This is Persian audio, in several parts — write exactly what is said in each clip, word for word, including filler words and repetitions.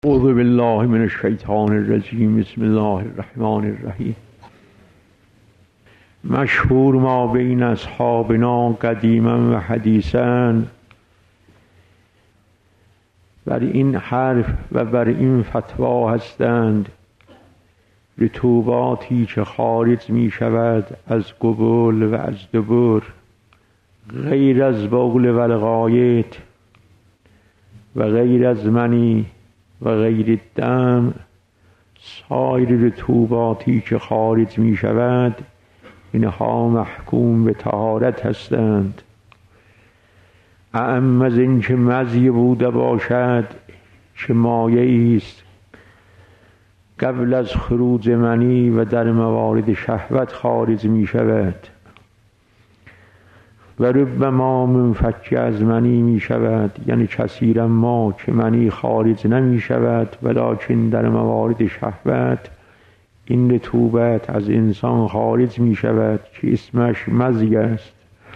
اعوذ بالله من الشیطان الرجیم. بسم الله الرحمن الرحیم. مشهور ما بین اصحابنا قدیما و حدیثا. بر این حرف و بر این فتوا هستند رطوباتی که خارج می شود از قبول و از دبر، غیر از بول و الغایط و غیر از منی و غیر دم. سایر رطوباتی که خارج می شود اینها محکوم به طهارت هستند. اعم از این که مزی بوده باشد که مایه است قبل از خروج منی و در موارد شهوت خارج می شود و ربما منفک از منی می شود، یعنی کثیرا ما که منی خارج نمی شود ولکن در موارد شهوت این رطوبت از انسان خارج می شود که اسمش مزی است.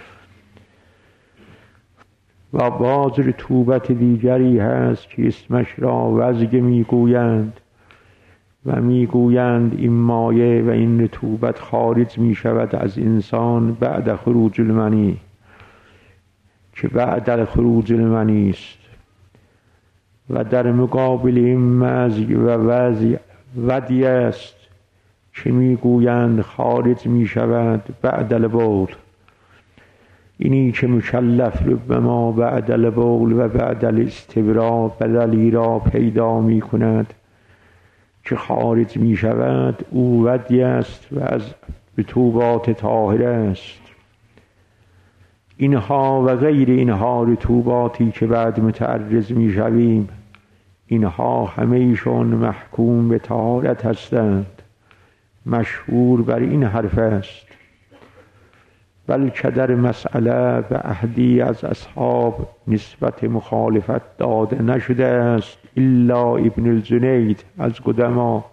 و باز رطوبت دیگری هست که اسمش را وزگ می گویند و می گویند این مایه و این رطوبت خارج می شود از انسان بعد خروج المنی، که بعد خروج المنی است. و در مقابل این مزی و وزی ودی است که می گویند خارج می شود بعد البول. اینی که مکلف ربما بعد البول و بعد الاستبراء بدلی را پیدا می کند که خارج می شود، او ودی است و از رطوبات طاهره است. اینها و غیر اینها رطوباتی که بعد متعرض می شویم، اینها همه ایشون محکوم به طهارت هستند. مشهور بر این حرف است. بلکه در مسئله به احدی از اصحاب نسبت مخالفت داده نشده است الا ابن الجنید از قدما،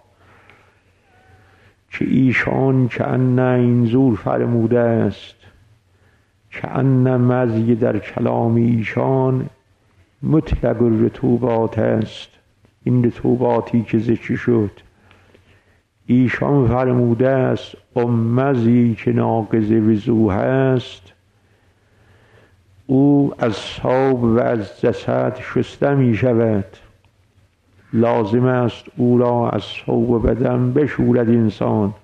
که ایشان که ان اینزور فرموده است که ان مزی در کلام ایشان مطلق الرطوبات است. این رطوباتی که ذکر شد ایشان فرموده است ام مزی که ناقض وضوء است او از ثوب و از جسد شسته می شود، لازم است او را از ثوب بدن بشورد انسان.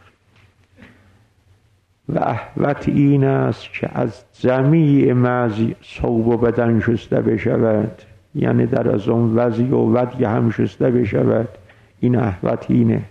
و احوط این است که از جمیع مزی ثوب بدن شسته بشود، یعنی در از اون وزی و ودی هم شسته بشود. این احوط اینه.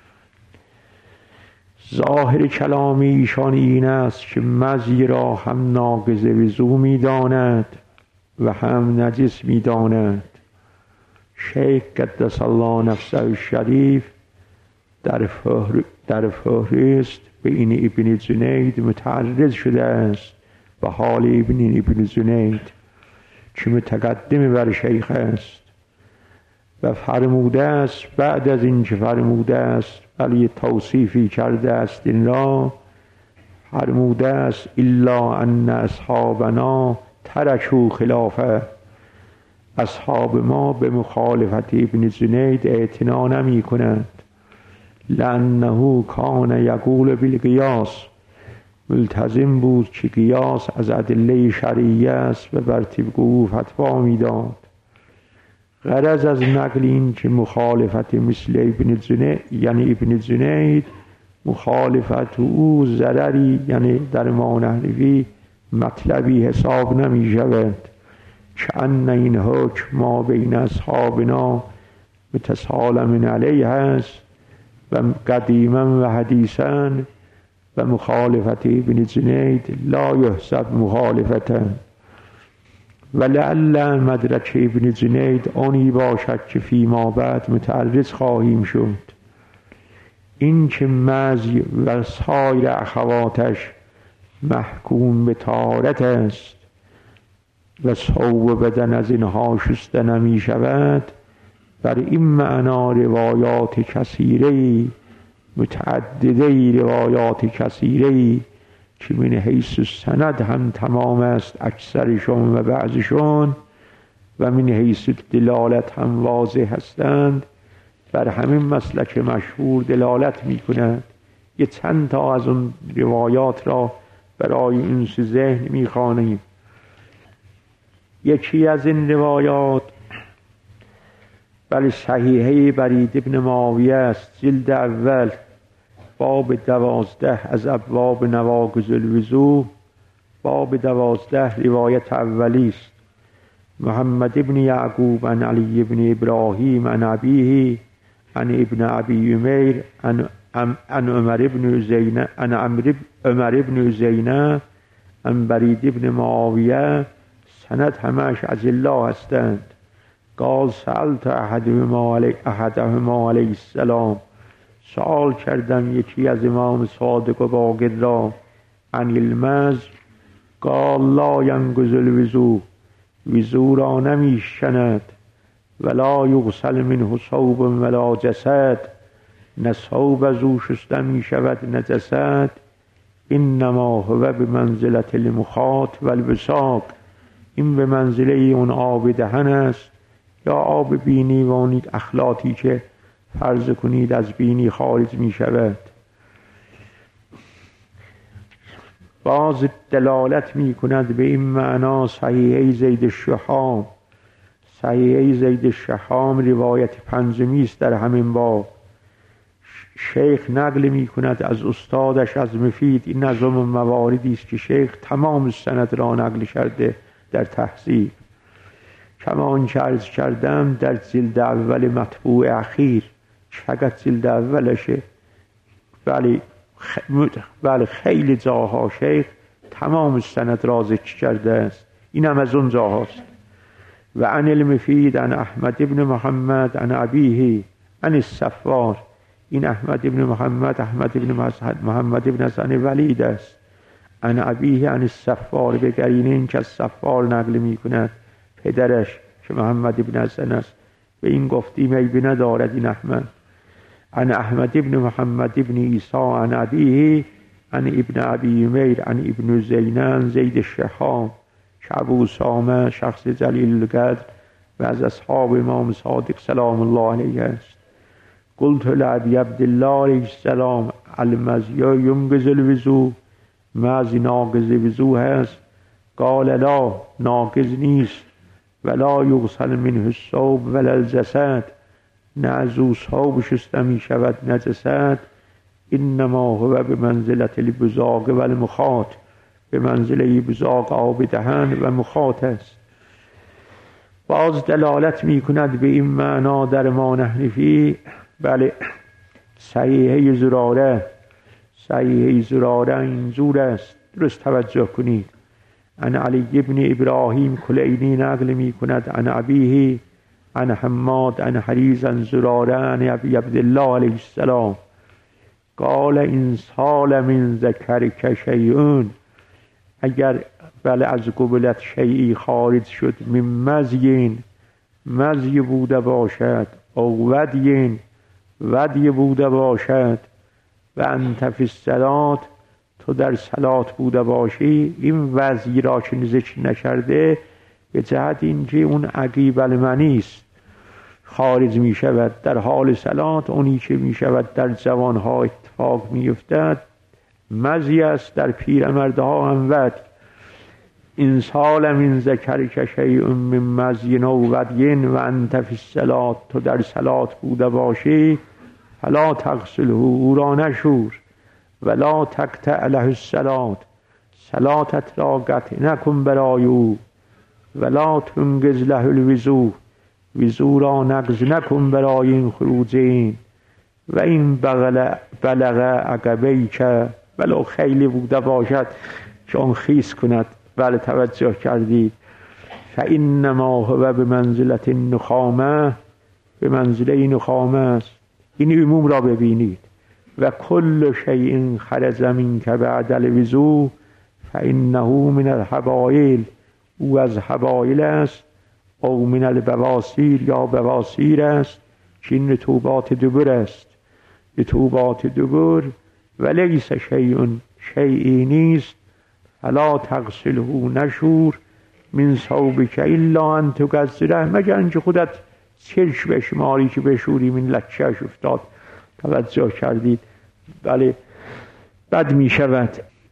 ظاهر کلام ایشان این است که مزی را هم ناقض وضو می داند و هم نجس می داند. شیخ قدس الله نفسه الشریف در فهر در فهرست به این ابن جنید متعرض شده است به حال ابن ابن جنید که متقدم بر شیخ است و فرموده است بعد از این که فرموده است ولی توصیفی کرده است این را، فرموده است الا ان اصحابنا ترکوا خلافه. اصحاب ما به مخالفت ابن جنید اعتنا نمی کنند، لانه کان یقول بالقیاس، ملتزم بود که قیاس از ادله شرعیه است و بر طبق او فتوا میداد. غرض از نقل این که مخالفت مثل ابن جنید یعنی ابن جنید مخالفت او ضرری یعنی در مانحوی مطلبی حساب نمی شود، که ان این حکم ما بین اصحابنا متسالم علیه است و قدیما و حدیثا و مخالفت ابن جنید لا یحسب مخالفتا. و لعل مدرک ابن جنید آنی باشد که فیما بعد متعرض خواهیم شد. این که مزی و سایر اخواتش محکوم به طهارت است و ثوب بدن از اینها شسته نمی شود، بر این معنا روایات کثیره متعدده روایات کثیره که من حیث سند هم تمام است اکثرشون و بعضشون، و و من حیث دلالت هم واضح هستند، بر همین مسلک مشهور دلالت می کند. یه چند تا از اون روایات را برای این ذهن می خوانیم. یکی از این روایات بر صحیحه برید ابن معاویه است، جلد اول، باب دوازده از ابواب نواقض الوضو، باب دوازده، روایت اولی است. محمد ابن یعقوب عن علی ابن ابراهیم عن ابیه عن ابن ابی عمیر عن عن عمر ابن زینب عن عمر ابن زینب عن برید ابن معاویه، سند همش از الله هستند. قال سألت احدهما علی احدهما علیه السلام، سوال کردم یکی از امام صادق و باقر را، عن المز، قال لا ینقض الوضو، وضو را نمی شکند، ولا یغسل منه ثوب ولا جسد، نه ثوب از او شسته می شود نه جسد، انما هو بمنزلة المخاط والوساق، این به منزله اون آب دهن است یا آب بینی و اون اخلاطی که فرض کنید از بینی خارج می شود. باز دلالت می کند به این معنا صحیحه زید الشحام. صحیحه زید الشحام روایت پنجمی است در همین باب. شیخ نقل می کند از استادش از مفید. این نظم مواردی است که شیخ تمام سند را نقل کرده در تهذیب. کما آنچه عرض کردم در جلد اول مطبوع اخیر، فقط جلد اولشه، ولی بله خیلی جاها شیخ تمام سند را ذکر کرده است. این هم از اون جاهاست. و عن المفید عن احمد ابن محمد عن ابیه عن الصفار، این احمد ابن محمد احمد ابن محمد ابن حسن ولید است. عن ابیه عن الصفار، به قرینه این که از صفار نقل می کند پدرش که محمد ابن حسن است. به این گفتی میبه ندارد این احمد. عن احمد ابن محمد ابن عیسی عن ابیه عن ابن ابی عمیر عن ابن زینب زید الشحام، که ابو اسامه شخص جلیل القدر و از اصحاب امام صادق سلام الله علیه است. قلت لابی عبدالله علیه السلام المزی ینقض الوضو، مزی ناقض وضو هست؟ قال لا، ناقض نیست. ولا یغسل منه الثوب ولا الجسد، نه از او ثوب شسته می شود نه جسد. انما هو به منزلت البزاق و المخاط، به منزله بزاق آب دهن و مخاط است. باز دلالت می کند به این معنا در ما نحن فیه. بله صحیحه زراره، صحیحه زراره اینجور است، درست توجه کنید. عن علی ابن ابراهیم کلینی نقل می کند عن ابیه عن حماد عن حریز عن زراره عن ابی عبدالله علیه السلام قال ان سال من ذکرک شیئون، اگر بله از قبلت شیئی خارج شد، من مزین، مزی بوده باشد، او ودین، ودی بوده باشد، و انت فی الصلاة، تو در صلات بوده باشی. این وضعی را که ذکر نکرده به جهت اینکه اون عقیب المنی است خارج می شود در حال صلات، اونی که می شود در جوانها اتفاق می افتد مزی است، در پیرمردها هم ود. این سال من ذکرک شیء من مزین و ودین و انت فی الصلاة، تو در صلات بوده باشی، فلا تغسله، او را نشور، ولا تقطع له الصلاة، صلاتت را قطع نکن برای او، ولا تنقض له الوضو، وضو را نقض نکن برای این خروجین. و این بغل بلغ عقبیک، ولو خیلی بوده باشد که آن خیس کند. بله توجه کردید. فانما هو به منزلت النخامه، به منزله نخامه است. این عموم را ببینید. و کل شیء خرج منک بعد الوضو فانه من الحبایل، او از حبایل است. او من البواسیر، یا بواسیر است که این رطوبات دبر است، رطوبات دبر. و لیس شیء، شیئی نیست. فلا تغسله، نشور، من ثوبک الا ان تکسره، مگر اینکه خودت چرش بشماری که بشوری. من لکهش افتاد. توجه کردید؟ بله. بد می شود.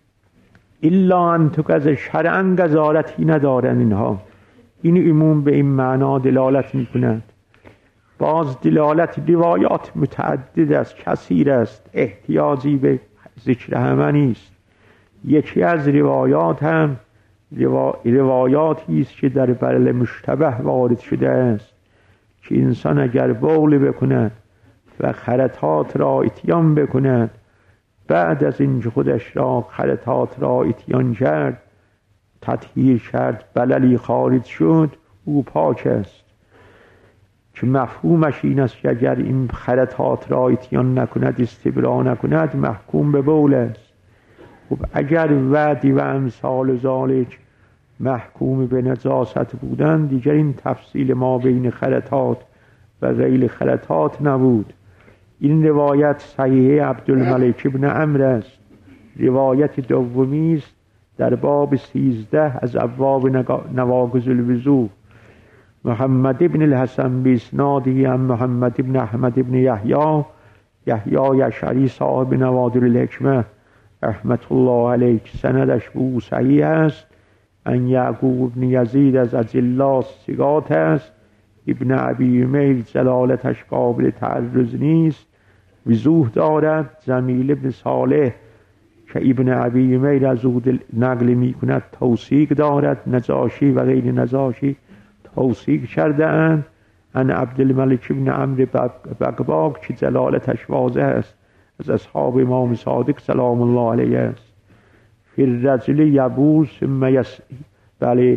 الا ان تکسره، شرعا گزارتی ندارن اینها. این عموم به این معنا دلالت می کند. باز دلالت روایات متعدد است، کثیر است، احتیاجی به ذکر همه نیست. یکی از روایات هم روا... روایاتی است که در بلل مشتبه وارد شده است که انسان اگر بول بکند و خرطات را اتیان بکند، بعد از اینکه خودش را خرطات را اتیان کرد، تطهیر کرد، بللی خارج شد، او پاک است. که مفهومش این است که اگر این خرطات را اتیان نکند، استبرا نکند، محکوم به بول است. خب اگر وعدی و امثال ذالک محکوم به نجاست بودن، دیگر این تفصیل ما بین خرطات و غیر خرطات نبود. این روایت صحیح عبدالملک ابن عمرو است. روایت دومی است در باب سیزده از ابواب نواقض الوضوء. محمد ابن الحسن باسناده عن محمد ابن احمد ابن یحیی یحیی یشعری صاحب نوادر الحکمه رحمت الله علیه، سندش به او صحیح است. ان یعقوب ابن یزید از اجلا ثقات است. ابن ابی عمیر جلالتش قابل تعرض نیست، وضوح دارد. جمیل ابن صالح که ابن ابی عمیر از او نقل می کند توثیق دارد. نجاشی و غیر نجاشی توثیق کرده اند. ان عبدالملک ابن عمرو بغباق که جلالتش واضح است، از اصحاب امام صادق سلام الله علیه است. فی الرجل یبول ثم یس بله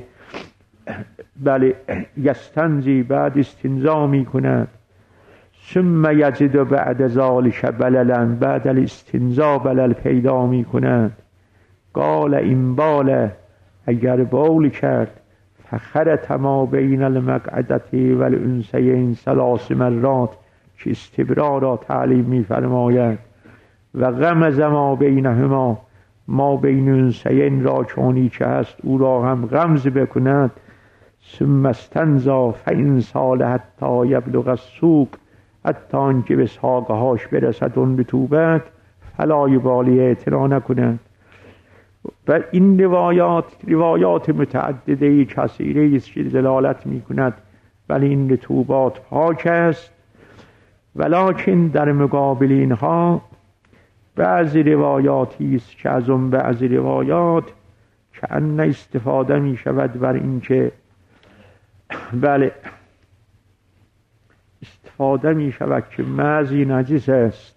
بله یستنجی، بعد استنجا می کند. ثم یجد بعد ذالک بللا، بعد الاستنجا بلل پیدا می کند. قال این باله، اگر بول کرد، فخرت ما بین المقعدة والانثیین ثلاث مرات، که استبرا را تعلیم می فرماید. و غمز ما بینهما، ما بین انثیین را چونی که هست او را هم غمز بکند. ثم استنزا فإن سال حتی یبلغ السوق، حتی آنکه به ساقه هاش برسد اون رطوبت، فلا یبالی، اعتنا نکند. و این روایات روایات متعدده کثیره است که دلالت می کند ولی این رطوبات پاک است. ولکن در مقابل اینها بعضی روایاتی است که از اون بعضی روایات که ان استفاده می شود بر این که بله استفاده می شود که مزی نجس است.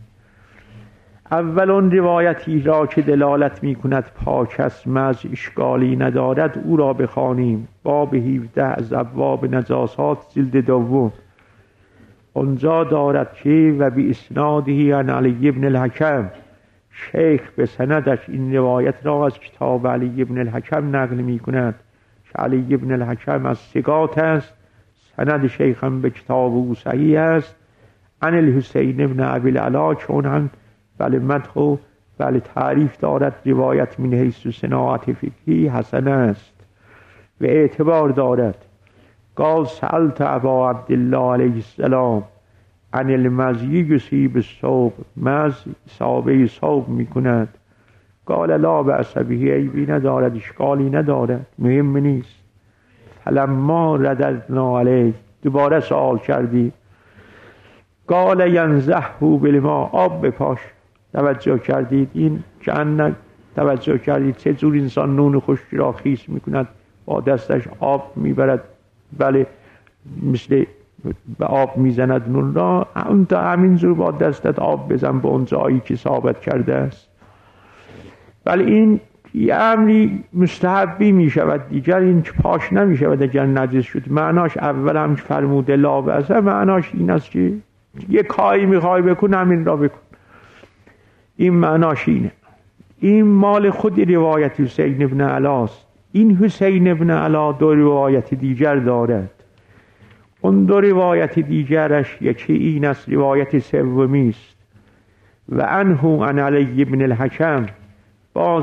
اول اون روایتی را که دلالت می کند پاک است، مز اشکالی ندارد، او را بخوانیم. باب هفده از ابواب نجاسات جلد دوم. اونجا دارد که و بی اسناده عن علی ابن الحکم، شیخ به سندش این روایت را از کتاب علی ابن الحکم نقل می کند که علی ابن الحکم از ثقات است. سند شیخ هم به کتاب او صحیح است. عن الحسین ابن ابی العلا، چون هم بله مدح و بله تعریف دارد. روایت من حیث صناعت فقهی حسن است و اعتبار دارد. قال سألت ابا عبدالله علیه السلام عن المزی یصیب الثوب، مز اصابه ثوب می کند. قال لا بأس به، عیبی ندارد، اشکالی ندارد، مهم نیست. فلما رددنا علیه، دوباره سوال کردی. قال ینزحه بالماء، آب بپاش. توجه کردید؟ این که ان توجه کردید چه جور انسان نون خشک را خیس می کند، با دستش آب میبرد، بله مثل به آب میزند نون را، اون تا همینجور با دستت آب بزن به اون جایی که ثابت کرده است. ولی این یه امری مستحبی می شود، دیگر این که پاش نمی شود اگر نجس شد. معناش اول هم فرموده لا بأس، معناش این است که یه کاری میخوای بکن همین را بکن. این معناش اینه. این مال خود روایت حسین ابن علاست. این حسین ابن علا دو روایت دیگر دارد. اون دو روایت دیگرش یکی این است، روایت سومی است. و عنه عن علی ابن الحکم، باز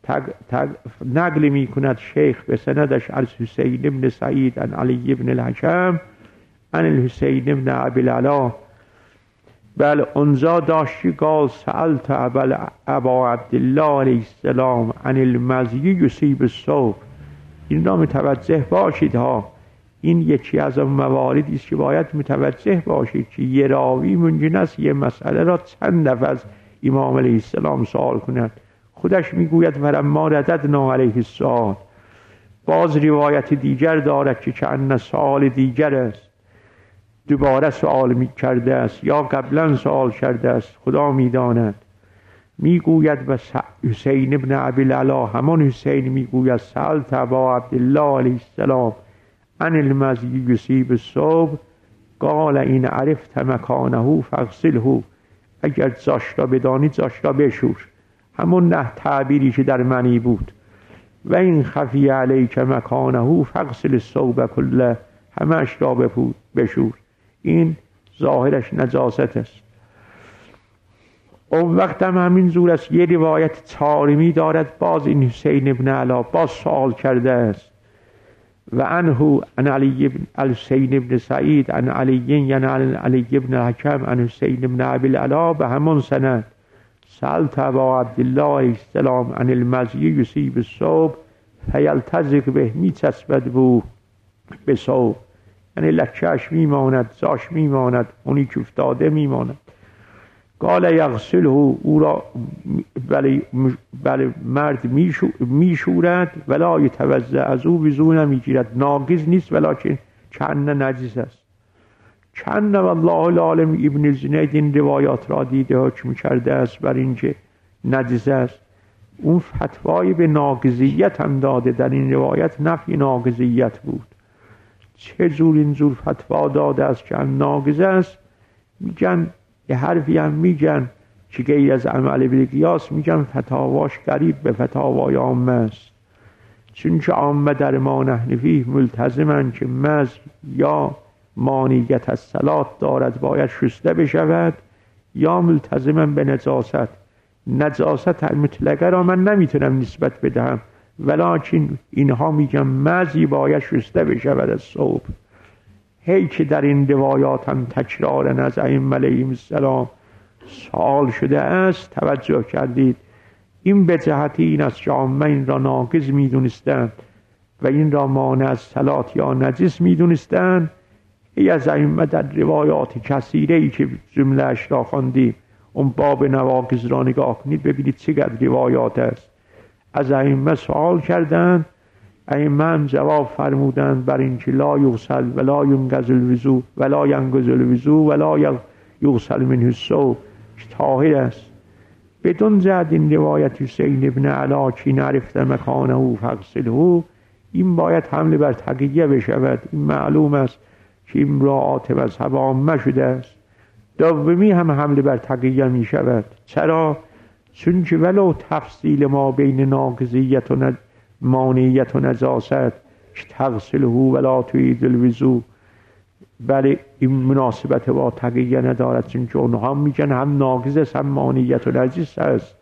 تق تق نقل می کند شیخ به سندش از حسین ابن سعید عن علی ابن الحکم عن الحسین ابن ابی العلا بل انزا داشتی قال سألت ابا عبدالله علیه السلام عن المزی یصیب الصبح. این را متوجه باشید ها، این یکی از اون مواردی است که باید متوجه باشید که یه راوی ممکن است یه مسئله را چند دفعه از امام علیه السلام سوال کند. خودش میگوید فلما رددنا علیه السؤال. باز روایت دیگر دارد که چند سوال دیگر است، دوباره سوال می کرده است یا قبلا سوال کرده است، خدا میداند. میگوید و حسین ابن ابی العلا، همان حسین میگوید سألت ابا عبدالله علیه السلام عن المزی یصیب الصبح قال این عرفت مکانه فاغسله. اگر زاش را بدانید زاش را بشور، همون نه تعبیری که در منی بود. و این خفی علیک مکانه فاغسل الثوب کله، همش را بشور، این ظاهرش نجاست است. اون وقت هم همین زور است. یه روایت چارمی دارد، باز این حسین ابن علا باز سوال کرده است و عنه عن علی ابن الحسین ابن سعید عن علی یعنی عن علی ابن الحکم عن حسین ابن ابی العلا به همون سند سألت ابا عبدالله علیه السلام عن المزی یصیب الصبح فیلتزق به، میچسبد بو به صبح، یعنی لکهش میماند، زاش میماند، اونی که افتاده میماند. قال یغسله، او را بله, بله مرد میشورد ولا یتوضا، از او وضو نمیگیرد، ناقض نیست ولکن چند نجس است. چند والله العالم ابن زنید این روایات را دیده حکم کرده است بر اینکه نجس است. اون فتوای به ناقضیت هم داده، در این روایت نفی ناقضیت بود. چه جور این جور فتوا داده است که هم ناقض است؟ میگن یه حرفی هم میگن که غیر از عمل به قیاس، میگن فتاواش قریب به فتاوای عامه است، چون که عامه در ما نحن فیه ملتزمن که مز یا مانعیت از صلات دارد باید شسته بشود، یا ملتزمن به نجاست. نجاست مطلقه را من نمیتونم نسبت بدهم، ولکن اینها میگن مزی باید شسته بشود از صبح. هی که در این روایات هم تکرارن از ائمه علیهم السلام سوال شده است، توجه کردید. این به جهت این است که عامه این را ناقض میدونستند و این را مانع از صلات یا نجس میدونستند. ای از ائمه در روایات کثیره ای که جمله اش را خواندیم، اون باب نواقض را نگاه کنید ببینید چقدر روایات است. از ائمه سوال کردند، ائمه هم جواب فرمودند بر اینکه لا یغسل ولا ینقض الوضو ولا ینقض الوضو ولا یغسل منه الثوب، طاهر است. بدون زد این روایت حسین ابن علا که نعرفت مکانه فاغسله، این باید حمل بر تقیه بشود. این معلوم است که این امرأات مذهب عامه شده است. دومی هم حمل بر تقیه می شود. چرا؟ چون که ولو تفصیل ما بین ناقضیت و مانعیت و نجاست که تغسله ولا تعید الوضو، بله این مناسبت با تقیه ندارد، چون که اونها میگن هم ناقض است هم مانعیت و نجس است.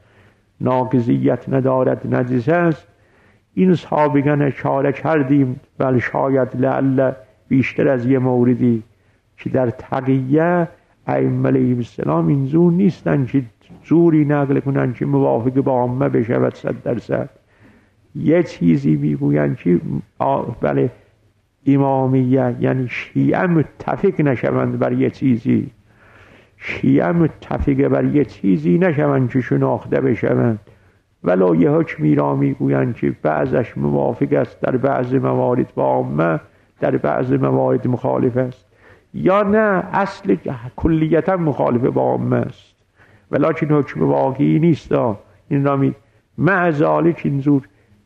ناقضیت ندارد، نجس است. این سابقا اشاره کردیم، بل شاید لعل بیشتر از یه موردی که در تقیه ائمه علیهم السلام این زور نیستن که زوری نقل کنن که موافق با عامه بشود صد درصد. یه چیزی میگوین که بله امامیه یعنی شیعه متفق نشوند بر یه چیزی، شیعه متفق بر یه چیزی نشوند که شناخته بشوند، ولو یه حکمی را میگوین که بعضش موافق است در بعض موارد با عامه، در بعض موارد مخالف است، یا نه اصل کلیتا مخالف با عامه است ولکن حکم واقعی نیست. این را می معذالک اینجور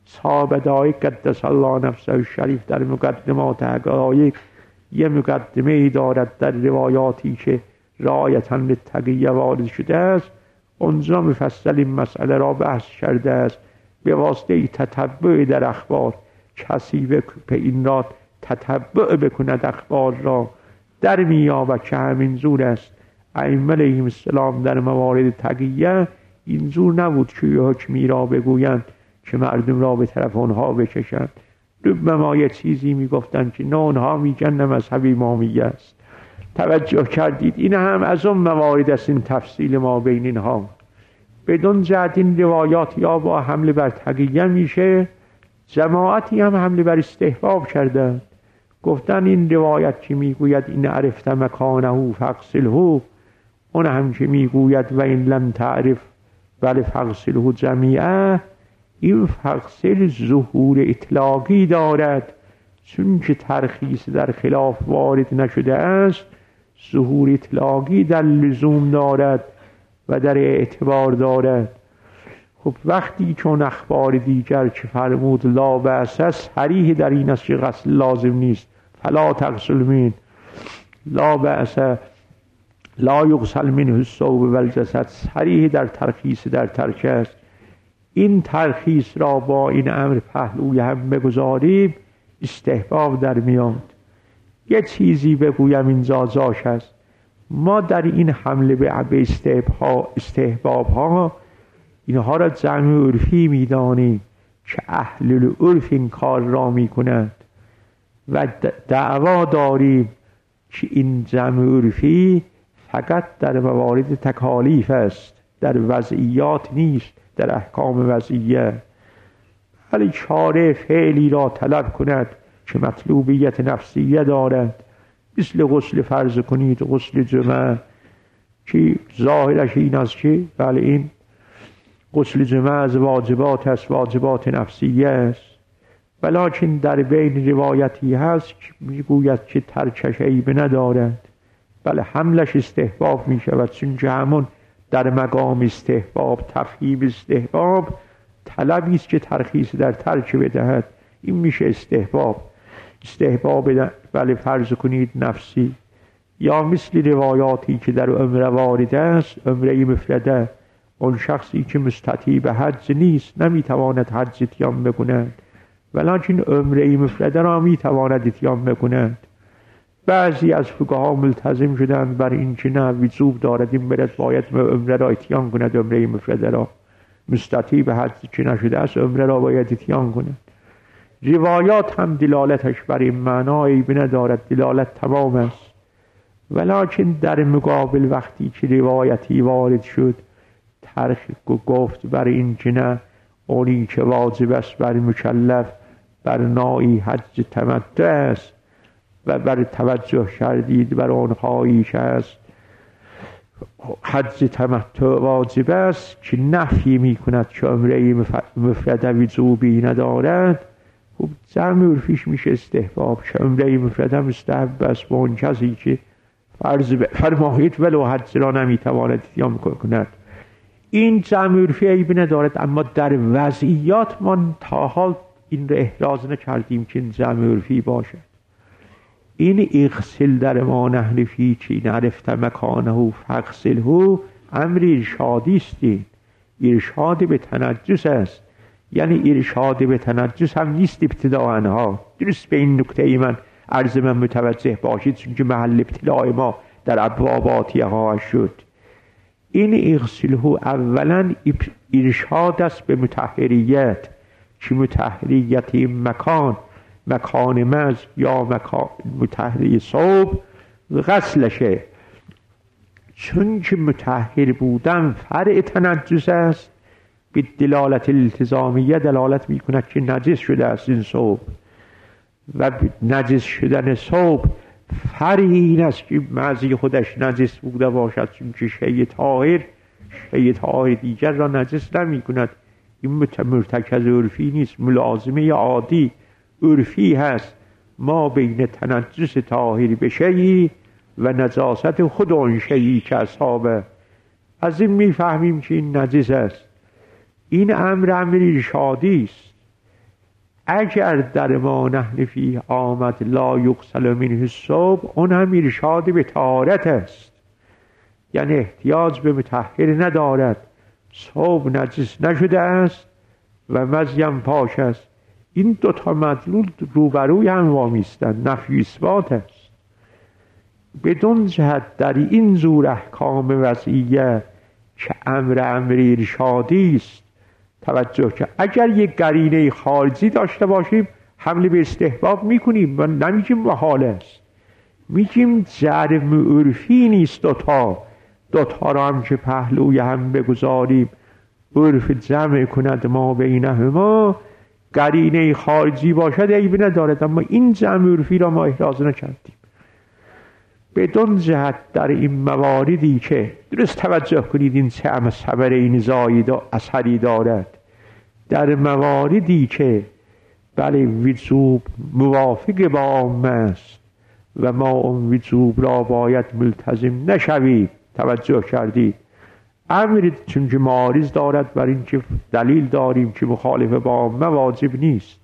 صحابه قدس الله نفسه الشریف در مقدمات حقایق یه مقدمه ای دارد در روایاتی که رعایتاً للتقیه وارد شده است. اونجا مفصل این مسئله را بحث کرده است. به واسطه تتبع در اخبار کسی به این را تتبع بکند اخبار را در میابد که همین زور است. ائمه علیهم السلام در موارد تقیه این زور نبود که حکمی را بگویند که مردم را به طرف اونها بکشند. به ما یه چیزی میگفتن که نه اونها میگن نه مذهب امامیه است. توجه کردید؟ این هم از اون موارد است، این تفصیل ما بین اینها. بدون جهت این روایات یا با حمله بر تقیه میشه، جماعتی هم حمله بر استحباب کردند. گفتن این روایت که میگوید این عرفت مکانه فاغسله، اون هم که میگوید و این لم تعرف بل فاغسله جمیعه، این فاغسل ظهور اطلاقی دارد، چون که ترخیص در خلاف وارد نشده است، ظهور اطلاقی در لزوم دارد و در اعتبار دارد. خب وقتی چون اخبار دیگر که فرمود لا بأس صریح در این است که غسل لازم نیست، فلا تغسل من لا بأس لا یغسل منه الثوب والجسد، صریح در ترخیص در ترک است. این ترخیص را با این امر پهلوی هم بگذاریم، استحباب در میاد. یه چیزی بگویم اینجا جاش است. ما در این حمله به استحباب ها اینها را جمع عرفی میدانیم که اهل العرف این کار را میکنند و دعوا داریم که این جمع عرفی فقط در موارد تکالیف است، در وضعیات نیست، در احکام وضعیه. ولی چاره فعلی را طلب کند که مطلوبیت نفسیه دارد، مثل غسل فرض کنید، غسل جمعه که ظاهرش این است که بله این غسل جمعه از واجبات است، واجبات نفسیه است، ولیکن در بین روایتی هست که میگوید که ترکش عیب ندارد، بله حملش استحباب می شود، چون که همون در مقام استحباب، تفهیم استحباب طلبی است که ترخیص در ترک بدهد، این میشه استحباب. استحباب بله فرض کنید نفسی، یا مثل روایاتی که در عمره وارد است، عمره مفرده، اون شخصی که مستطیع به حج نیست نمیتواند حج اتیام بکند، ولیکن عمره مفرده را میتواند اتیام بکند. بعضی از فقها ملتزم شدند بر این که نه وجوب دارد این برد باید عمره را اتیام کند، عمره مفرده را، مستطیع به حج که نشده است عمره را باید اتیام کند. روایات هم دلالتش بر این معنای ندارد، دلالت تمام است، ولیکن در مقابل وقتی که روایتی وارد شد ترخ گفت بر این که نه اونی که واجب است بر مکلف بر نوعی حج تمتع است و بر توجه کردید بر آنهایی که است حج تمتع واجب است که نفی می کند که عمره مفرده وجوبی ندارد. خب جمع عرفیش میشه استحباب، که عمره مفرده مستحب است به اون کسی که فرض فرمایید ولو حج را نمیتواند اتیام کند. این جمع عرفی عیب ندارد، اما در وضعیات ما تا حال این را احراز نکردیم که این جمع عرفی باشد. این اغسل در ما نحن فی چی نعرفت مکانه فاغسله امر ارشادی است، ارشاد به تنجس است، یعنی ارشاد به تنجس هم نیست ابتداء ها. درست به این نکته ای من عرض من متوجه باشید، چون که محل ابتلاع ما در ابواب آتیه ها شد. این اغسله اولا ارشاد است به مطهریت، که مطهریت این مکان، مکان مز یا مکان مطهری صوب غسلشه، چون که مطهر بودن فرع تنجس است، به دلالت التزامیه دلالت می کند که نجس شده است این صوب، و نجس شدن صوب فرعی این است که مزی خودش نجس بوده باشد، چون که شیء طاهر شیء طاهر دیگر را نجس نمی کند. این مرتکز عرفی نیست، ملازمه عادی عرفی هست ما بین تنجس طاهر به شیئی و نجاست خود اون شیئی که اصحابه. از این میفهمیم که این نجس است. این امر امر ارشادی است. اگر در ما نحن فیه آمد لا یغسل منه الثوب، اون هم ارشاد به طهارت است، یعنی احتیاج به مطهر ندارد، ثوب نجس نشده است و مزیم پاک است. این دوتا مدلول روبروی هم وامیستند، نفی اثبات است. بدون جهت در این زور احکام وضعیه که امر امر ارشادی است، توجه کرد. اگر یک قرینه خارجی داشته باشیم حمله به استحباب میکنیم و نمیگیم محال است، میگیم جرم عرفی نیست. دوتا دوتا را هم که پهلوی هم بگذاریم عرف جمع کند ما بینهما، قرینه خارجی باشد عیب ندارد، اما این جمع عرفی را ما احراز نکردیم. بدون جهت در این مواردی که درست توجه کنید این چه هم صبر این زاید و اثری دارد، در مواردی که بله وجوب موافق با عامه است و ما اون وجوب را باید ملتزم نشویم، توجه کردید، امر چون که معارض دارد بر این که دلیل داریم که مخالف با عامه واجب نیست،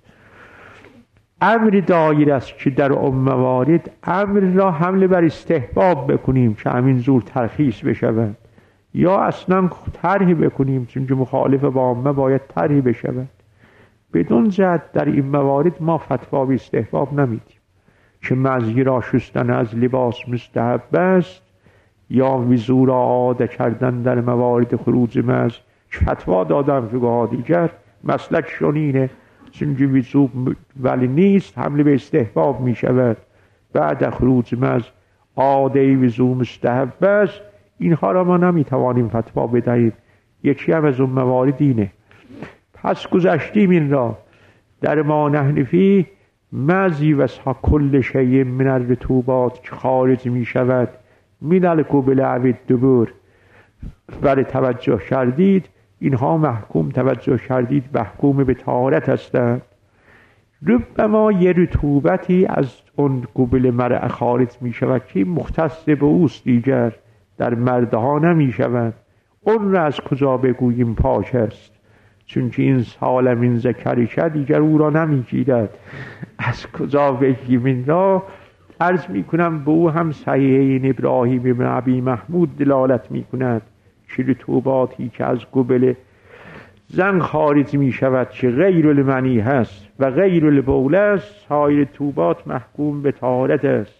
امر دایر است که در اون موارد امر را حمله بر استحباب بکنیم که همین زور ترخیص بشود، یا اصلا طرح بکنیم چون که مخالف با عامه باید طرح بشود. بدون جهت در این موارد ما فتوا به استحباب نمیدیم که مزی را شستن از لباس مستحب است یا وضو را عاده کردن در موارد خروج مز. فتوا دادن فقها دیگر مسلکشون اینه چون که وضو ولی نیست حمله به استحباب می شود، بعد خروج مز عاده وضو مستحب است. اینها را ما نمی توانیم فتوا بدهیم. یکی هم از اون موارد اینه. پس گذشتیم این را در ما نحنفی مزی و کل شیء من الرطوبات که خارج می شود من القبل او الدبر، ولی توجه کردید اینها محکوم توجه کردید محکوم به طهارت هستند. ربما یه رطوبتی از اون قبل مرء خارج می شود که مختص به اوست، دیگر در مردها نمی شود. اون را از کجا بگوییم پاک است؟ چون که این سال من ذکری شد دیگر او را نمی گیرد. از کجا بگیم این را؟ عرض می کنم به او هم صحیحین ابراهیم بن ابی محمود دلالت می کند که رطوباتی که از قبل زن خارج می شود که غیر المنی هست و غیر البول است، سایر رطوبات محکوم به طهارت است.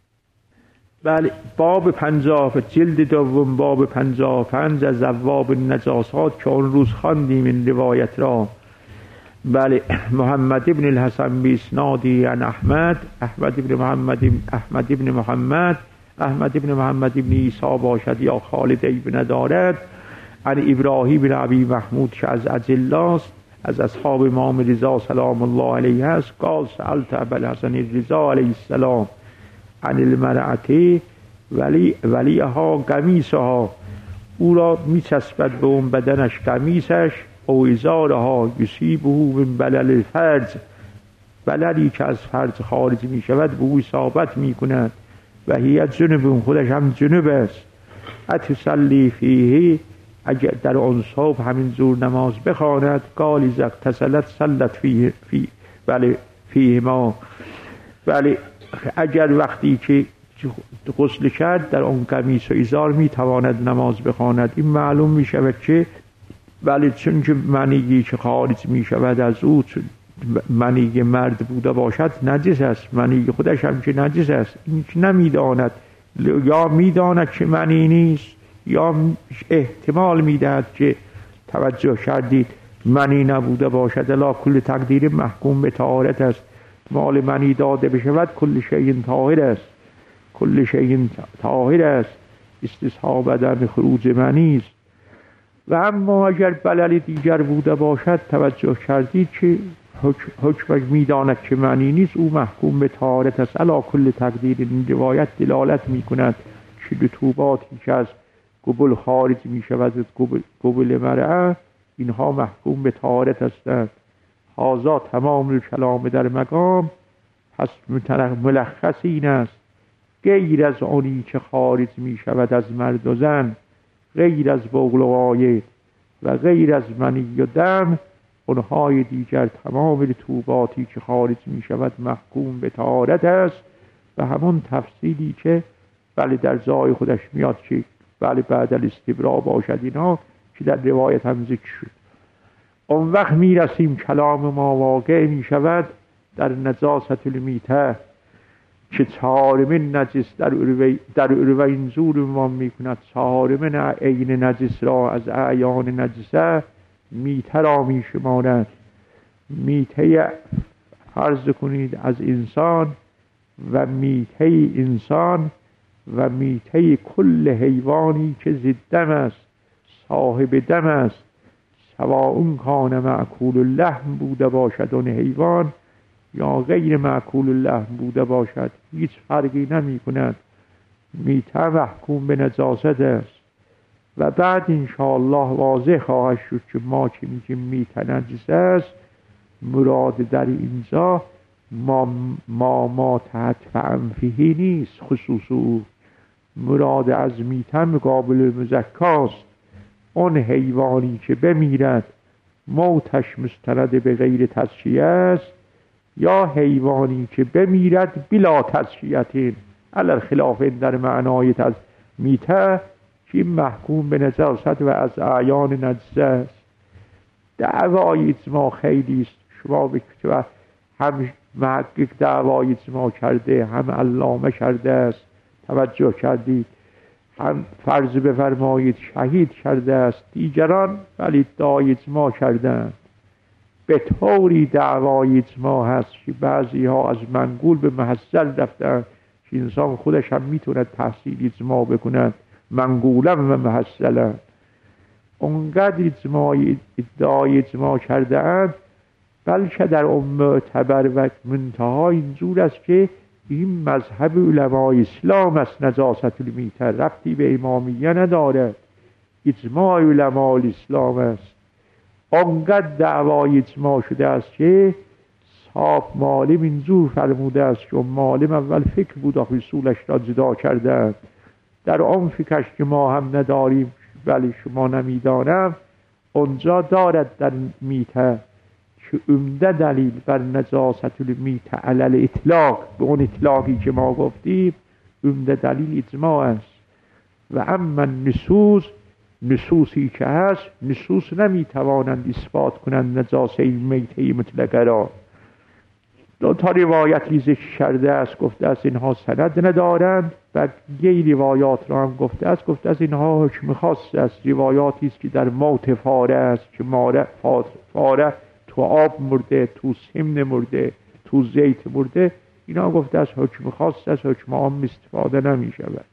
بله، باب پنجاه جلد دوم باب پنجاه و پنج از ابواب النجاسات که اون روز خواندیم این روایت را. بله، محمد ابن الحسن بیسنادی عن احمد احمد ابن محمد احمد ابن محمد احمد ابن محمد ابن عیسی باشد یا خالد ابن ندارد، عن ابراهیم بن ابی محمود که از اجلاست از اصحاب امام رضا سلام الله علیه است، قال سألت ابا الحسن رضا علیه السلام عن المرأة ولی ولیها قمیصها، او را میچسبد به اون بدنش قمیصش، او ازارها یصیبه من بلل الفرج، بللی که از فرج خارج می شود به او اصابت می کند، و هی جنب خودش هم جنب است. اتصلی فیه، اگر در اون صبح همین زور نماز بخواند، قال اذا اغتسلت صلت فیه فی بله فیه ما، بله اگر وقتی که غسل کرد در اون قمیص و ازار می تواند نماز بخواند. این معلوم می شود که بله چون که منیی که خارج می شود از او منی مرد بوده باشد نجس است، منی خودش هم که نجس است. این که نمیداند، یا میداند که منی نیست یا احتمال میدهد که توجه کردید منی نبوده باشد، الا کل تقدیر محکوم به طهارت است. مال منی داده بشود کل شیء طاهر است، کل شیء طاهر است، استصحاب بدن خروج منی است. و اما اگر بلل دیگر بوده باشد توجه کردید که حکمش میداند که معنی نیست، او محکوم به طهارت است. علا کل تقدیر این روایت دلالت می کند که رطوباتی که از قبل خارج می شود قبل, قبل مرعه اینها محکوم به طهارت هستند. هذا تمام الکلام در مقام. پس ملخص این است غیر از آنی که خارج می شود از مرد و زن، غیر از بول و غایط و غیر از منی و دم، اونهای دیگر تمام رطوباتی که خارج می شود محکوم به طهارت است. و همون تفصیلی که بله در جای خودش میاد که بله بعد الاستبراء باشد اینا که در روایت هم ذکر شد. اون وقت می رسیم کلام ما واقع می شود در نجاست المیته که چهارم نجس در اروی در اروی این زور ما می کند چهارم عین نجس را از اعیان نجسه میته را می شمارد. میته فرض کنید از انسان و میته انسان و میته کل حیوانی که زدم است، صاحب دم است، سواء کان مأکول اللحم بوده باشد اون حیوان یا غیر مأکول اللحم بوده باشد، هیچ فرقی نمی کند. میته محکوم به نجاست است. و بعد انشاءالله واضح خواهد شد که ما که میگیم میته نجس است، مراد در اینجا ما ما, ما تحت فانفهی نیست. خصوص او مراد از میته مقابل مزکاست. اون حیوانی که بمیرد موتش مستند به غیر تزکیه است، یا حیوانی که بمیرد بلا تزکیه علی الخلاف در معنای تز میته که محکوم به نجاست و از اعیان نجس است. دعوای اجماع خیلی است. شما بکنید هم محقق دعوای اجماع کرده، هم علامه کرده است، توجه کردید، هم فرض بفرمایید شهید کرده است، دیگران ولی ادعای اجماع کردند. به طوری دعوای اجماع هست که بعضی ها از منقول به محصل رفتن که انسان خودش هم میتونه تحصیل اجماع بکند، منقولا و محصلا. اونقدر اجماع ادعای اجماع کرده اند، بلکه در اون معتبر و منتها اینجور است که این مذهب علمای اسلام است. نجاست المیته ربطی به امامیه ندارد، اجماع علمای اسلام است. آنقدر دعوای اجماع شده است که صاحب معالم اینجور فرموده است که معالم اول فکر بود و اصولش را جدا کردند. در آن فکرش که ما هم نداریم ولی شما نمیدانم، اونجا دارد در میته که عمده دلیل بر نجاست المیته علی اطلاق، به اون اطلاقی که ما گفتیم، عمده دلیل اجماع است. و اما نصوص، نصوصی که هست، نصوص نمیتوانند اثبات کنند نجاست میته مطلقه را. دو تا روایتی ذکر کرده است، گفته است اینها سند ندارند، و یه روایات را هم گفته است، گفته است اینها حکم خاص است. روایاتی است که در موت فاره است که ماره فاره تو آب مرده، تو سمن مرده، تو زیت مرده، اینا گفته است حکم خاص است، حکم عام استفاده نمی شود.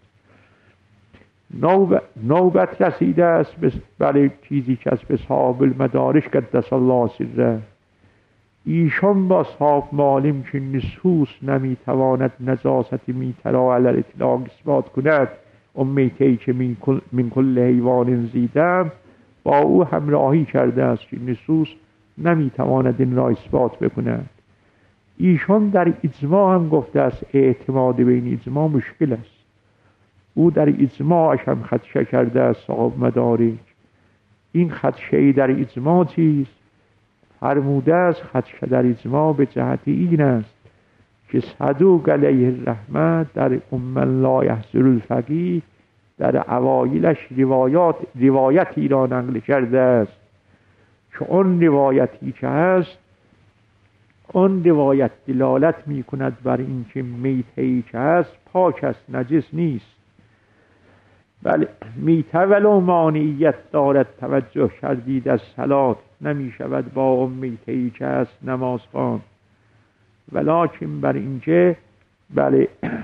نوبت, نوبت رسیده است برای چیزی که از به صاحب المدارج قدس الله سره. ایشان با صاحب معالم که نصوص نمیتواند نجاست میته را علی الاطلاق اثبات کند، اون میته‌ای که من کل, من کل حیوان زیدم، با او همراهی کرده است که نصوص نمیتواند این را اثبات بکند. ایشان در اجماع هم گفته است اعتماد به این اجماع مشکل است. او در اجماعش هم خدشه کرده است صاحب مدارج. این خدشه‌ای در اجماع چیست؟ فرموده است خدشه در اجماع به جهت این است که صدوق علیه الرحمه در ام لا یحضر الفقیه در اوایلش روایات روایتی را نقل کرده است که اون روایتی که هست، اون روایت دلالت می کند بر اینکه میته‌ای که هست پاک است، نجس نیست. بله، میته ولو مانعیت دارد، توجه کردید، از صلات نمی شود با اون میته‌ای که هست نماز خواند، ولکن بر اینکه بله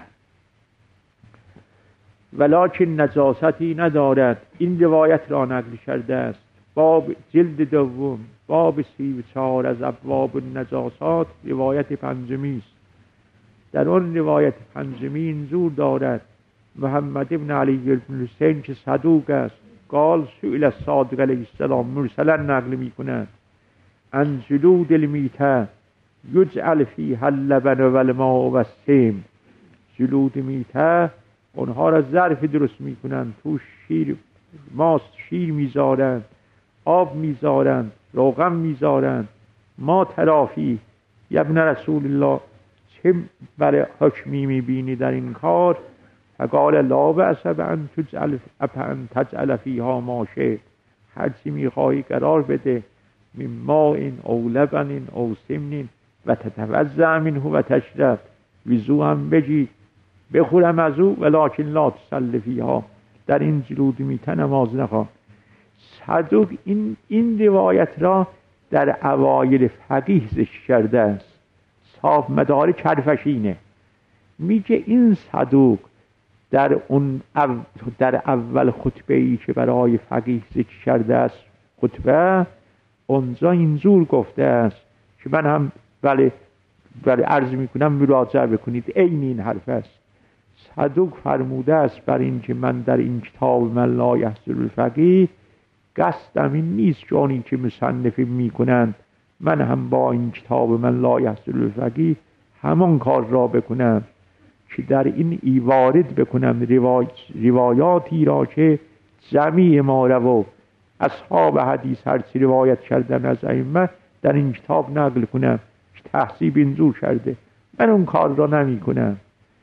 ولکن نجاستی ندارد. این روایت را نقل کرده است. باب جلد دوم، باب سی و چهار از ابواب النجاسات، روایت پنجمی است. در آن روایت پنجمی اینجور دارد: محمد ابن علی بن حسین که صدوق است، قال سئل الصادق علیه السلام، مرسلا نقل می کند، عن جلود المیته یجعل فیها اللبن و الماء و السم. جلود میته اونها را ظرف درست می کنند، توش شیر ماست، شیر میذارند، آب میذارند، روغن میذارند. ما ترافی ابن رسول الله، چه برای حکمی میبینی در این کار؟ فقال لا بأس بأن تجعل ان تجعل فیها ما شئت، هرچی میخواهی قرار بده، من ماء او لبن او سمن و تتوضأ منه و تشرب، وضو هم بگی بخورم از او، ولکن لا تصلی فیها، در این جلود میته نماز نخواه. صدوق این, این روایت را در اوایل فقیه ذکر کرده است. صاحب مدارک حرفش اینه، میگه این صدوق در اون او در اول خطبه ای که برای فقیه ذکر کرده است خطبه، اونجا اینجور گفته است که من هم بله بله عرض میکنم مراجعه بکنید، عین این حرف است. صدوق فرموده است بر این که من در این کتاب من لا یحصل الفقیه قصدم این نیست که اون که مصنف میکنند من هم با این کتاب من لا یحصل الفقیه همان کار را بکنم که در این ای وارد بکنم روای... روایاتی را که جمیع ما رو اصحاب حدیث هرچی روایت کردن از ائمه در این کتاب نقل کنم که تحصیب اینجور کرده. من اون کار را نمی کنم،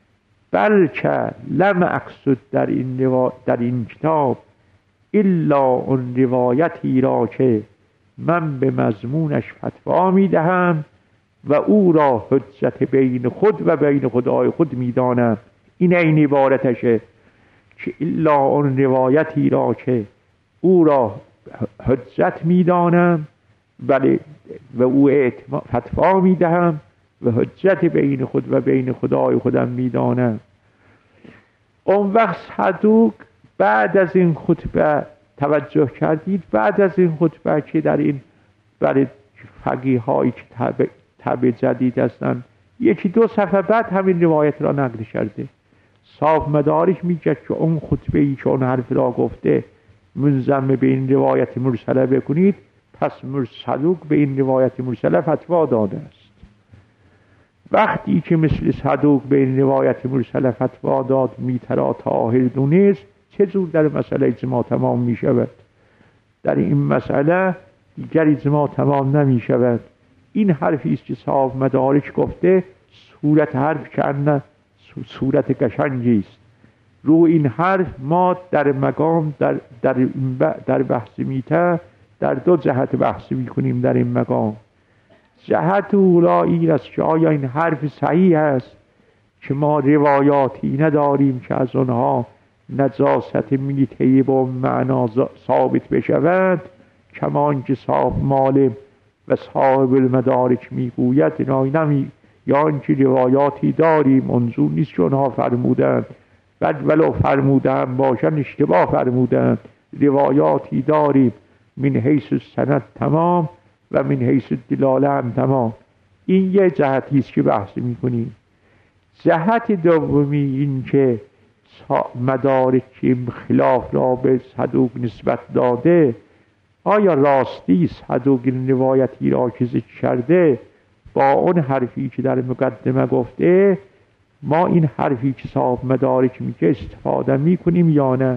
بلکه لم اقصد در این, روا... در این کتاب الا اون روایتی را که من به مضمونش فتوا می دهم و او را حجت بین خود و بین خدای خود می دانم. این این عبارتشه که الا اون روایتی را که او را حجت می دانم بله و او فتوا می دهم و حجت بین خود و بین خدای خودم می دانم. اون وقت صدوق بعد از این خطبه توجه کردید، بعد از این خطبه که در این برای فقیه هایی که تبع تبع جدید هستند یکی دو صفحه بعد همین روایت را نقل کرده. صاحب مدارک میگه که اون خطبه ای که اون حرف را گفته منضم به این روایت مرسله بکنید، پس صدوق به این روایت مرسله فتوا داده است. وقتی که مثل صدوق به این روایت مرسله فتوا داد میترا طاهر دونست، چه جور در مسئله اجماع تمام می شود؟ در این مسئله دیگر اجماع تمام نمی شود. این حرفی است که صاحب مدارک گفته، صورت حرف که انه صورت قشنگی است. رو این حرف ما در مقام در, در, در بحث میته در دو جهت بحث می کنیم. در این مقام جهت اولا این است که آیا این حرف صحیح است که ما روایاتی نداریم که از آنها نجاست میته با معنا ثابت بشود، کما اینکه صاحب مالم و صاحب المدارک میگوید نمی یا اینکه روایاتی داریم منظور نیست که اونها فرمودند، بعد ولو فرمودند باشن اشتباه فرمودند، روایاتی داریم من حیث السند تمام و من حیث الدلاله هم تمام. این یه جهتی است که بحث میکنیم. جهت دومی این که مدارک خلاف را به صدوق نسبت داده، آیا راستی صدوق این روایتی را که ذکر کرده با اون حرفی که در مقدمه گفته ما این حرفی که صاحب مدارک میگه استفاده میکنیم یا نه؟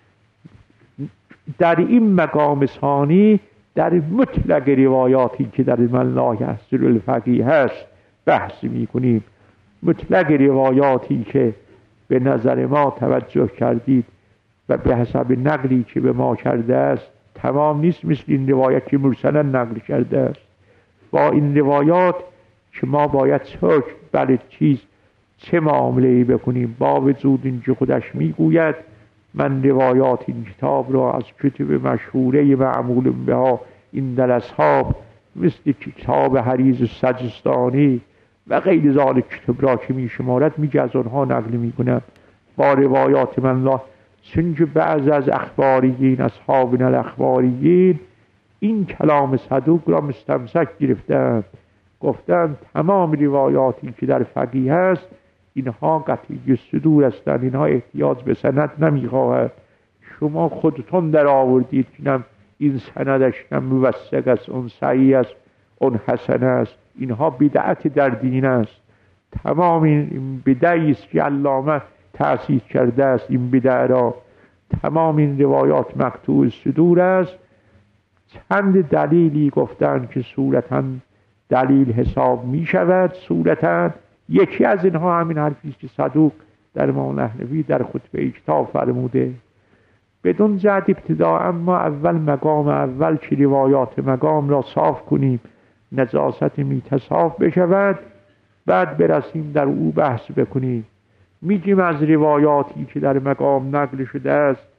در این مقام ثانی در مطلق روایاتی که در من لا یحصل الفقیه هست بحث میکنیم. مطلق روایاتی که به نظر ما توجه کردید و به حسب نقلی که به ما کرده است تمام نیست، مثل این روایت که مرسلا نقل کرده است. با این روایات که ما باید حکم بر چیز چه معامله‌ای بکنیم، با وجود اینکه خودش میگوید من روایات این کتاب را از کتب مشهوره معمول بها این در اصحاب مثل کتاب حریز سجستانی و غیر ذالک کتب را که می شمارد میگه از آنها نقل میکنم با روایات من لا، چون که بعض از اخباریین اصحابنا الاخباریین این کلام صدوق را مستمسک گرفتند، گفتند تمام روایاتی که در فقیه هست اینها قطعی صدور هستند، اینها احتیاج به سند نمیخواهد. شما خودتون در آوردید که این سندش هم موثق است، اون صحیح است، اون حسن است. اینها بدعت در دین است. تمام این بدعی است که علامه تأسیس کرده است، این بدع را تمام این روایات مقطوع صدور است. چند دلیلی گفتند که صورتاً دلیل حساب می شود. صورتاً یکی از اینها همین حرفی است که صدوق در امام نحوی در خطبه کتاب فرموده. بدون جهت ابتدا اما اول مقام اول که روایات مقام را صاف کنیم، نجاست میتصاف بشود، بعد برسیم در او بحث بکنیم. میگیم از روایاتی که در مقام نقل شده است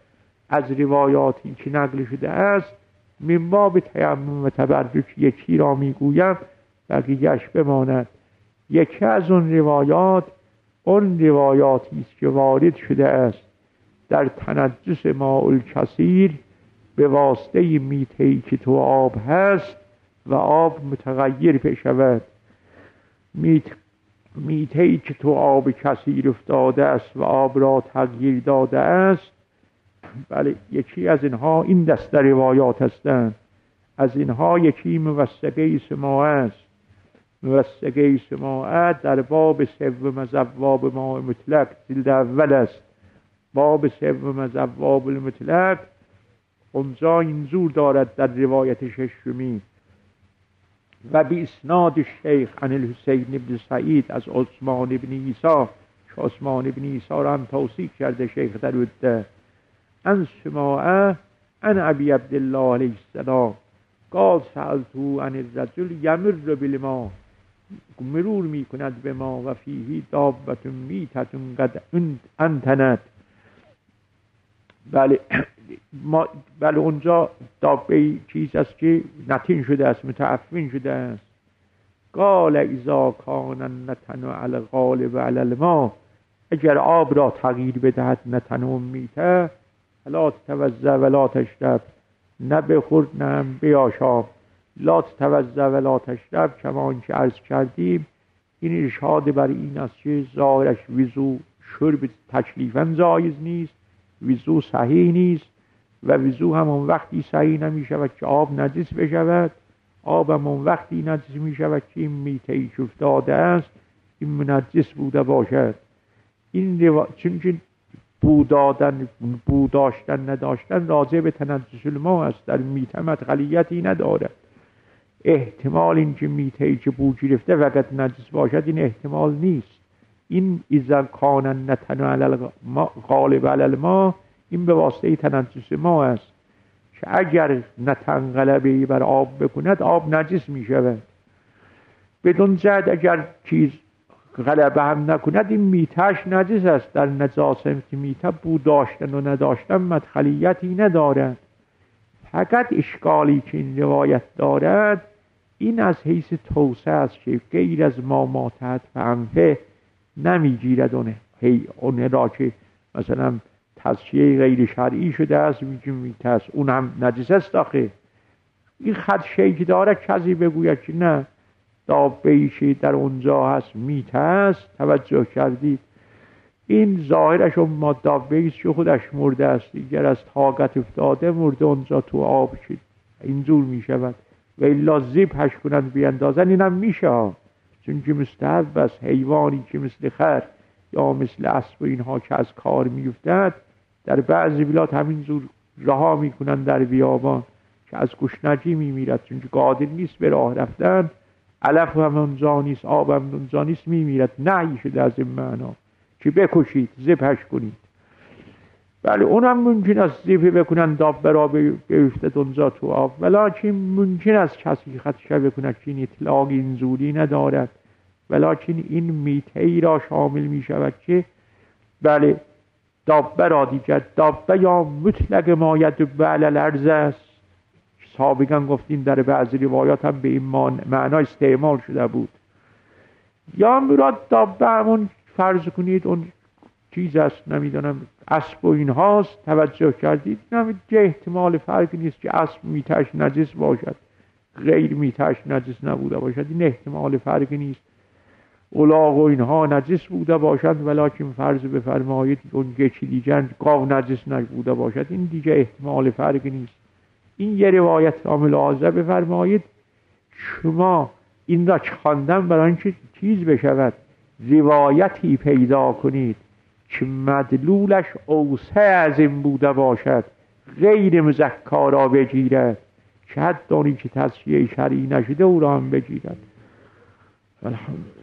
از روایاتی که نقل شده است من باب تیمم و تبرک یکی را میگویم بقیه‌اش بماند. یکی از اون روایات اون روایاتی است که وارد شده است در تنجس ماء الکثیر به واسطه میته‌ای که تو آب هست و آب متغیر بشود. میت میته‌ای که تو آب کثیر افتاده است و آب را تغییر داده است، بله یکی از اینها این دست روایات هستند. از اینها یکی موثقه سماع است. موثقه سماع در باب سوم از ابواب ماء مطلق جلد اول است. باب سوم از ابواب المطلق اونجا این زور دارد در روایت ششمی و بی اسناد شیخ عن الحسین بن سعید از عثمان بن عیسی که عثمان بن عیسی را هم توصیف کرده شیخ در وده ان سماع ان ابی عبدالله علیه السلام قال سألتو عن الرجل یمر بالماء مرور می کند به ما و فیهی دابت میتت قد انتنت. بله ما بله اونجا دابه چیز است که نتین شده است، متعفن شده است. قال اذا کان النتن علی الغالب علی الماء اگر آب را تغییر بدهد نتن و میته لا تتوضا ولا تشرب نه بخور نه بیاشام. لا تتوضا ولا تشرب کما که عرض کردیم این ارشاد بر این است که ظاهرش وضو شرب تکلیفاً جایز نیست، وضو صحیح نیست و وضو همون وقتی صحیح نمی شود که آب نجس بشود. آب همون وقتی نجس می شود که این میته‌ای که افتاده است این منجس بوده باشد. این روا... چون که بو دادن بو داشتن نداشتن راجع به تنجس الماء است، در میته مدخلیتی ندارد. احتمال این که میته‌ای که بو گرفته فقط نجس باشد این احتمال نیست. این اذا کان النتن علی الغالب علی الماء این به واسطه تنجس ما است که اگر نتن غلبه بر آب بکند آب نجس می شود. بدون جد اگر چیز غلبه هم نکند این میتهش نجس است. در نجاست میته بو داشتن و نداشتن مدخلیتی ندارد. فقط اشکالی که این روایت دارد این از حیث توسعه است که غیر از ما ماتحت فهمته نمیگیرد اونه هی اونه را که مثلا تصفیه غیر شرعی شده است میگیم میته است اون هم نجس است. آخه این خدشه‌ای که داره کسی بگوید که نه دابه‌ای که در اونجا هست میته است توجه کردید این ظاهرش اون ما دابه‌ای است که خودش مرده است، دیگر از طاقت افتاده مرده اونجا تو آب شد اینجور میشود و الا ذبحش کنند بیندازن اینم میشه، چون که مستحب است. حیوانی که مثل خر یا مثل اسب و اینها که از کار میفتد در بعضی بلاد همینجور رها میکنن در بیابان که از گشنگی میمیرد، چون که قادر نیست به راه رفتن، علف هم اونجا نیست، آب هم اونجا نیست، میمیرد. نهی شده از این معنا که بکشید ذبحش کنید. بله اونم ممکن است ذبح بکنن دابه را بیفتد اونجا تو آب، ولیکن ممکن است کسی خدشه بکند که این اطلاق اینجوری ندارد، ولیکن این میته‌ای را شامل می شود که بله دابه را دیگر دابه یا مطلق ما یدب علی الارض است. سابقا گفتیم در بعضی روایات هم به این معنا استعمال شده بود. یا مراد دابه همون فرض کنید اون چیز است نمیدونم اسب و این هاست، توجه کردید نمید که احتمال فرقی نیست که اسب میتهش نجس باشد غیر میتهش نجس نبوده باشد، این احتمال فرقی نیست. الاغ و اینها نجس بوده باشد ولیکن فرض بفرمایید اون گچی دیگر گاو نجس نبوده باشد، این دیگه احتمال فرقی نیست. این یه روایت را ملاحظه بفرمایید. شما این را خواندن برای اینکه چیز بشود روایتی پیدا کنید که مدلولش اوسع از این بوده باشد غیر مزکا را بگیرد که حتی اونی که تصفیه شرعی نشده او را هم بگیرد. الحمدلله.